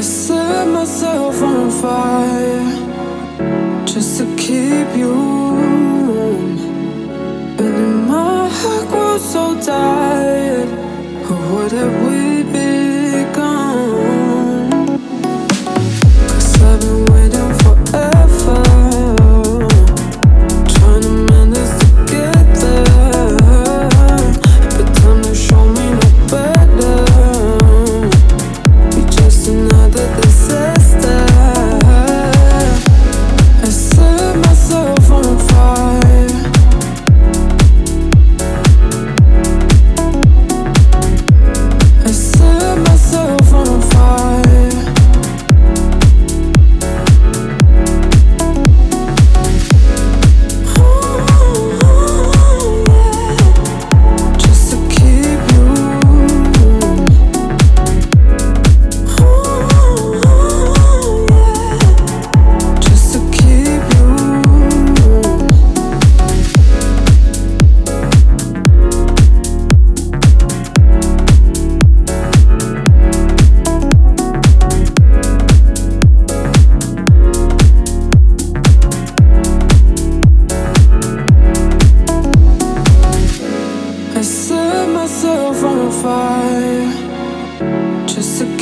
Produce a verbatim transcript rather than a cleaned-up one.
I set myself on fire just to keep you warm. And then my heart grows so tired. Or would have we become? 'Cause I've been waiting forever, trying to mend this together. But time to show me no better. You're just another disaster. I set myself on fire. I set myself on fire. Just to keep you warm. Just to keep you warm. I set myself on fire just to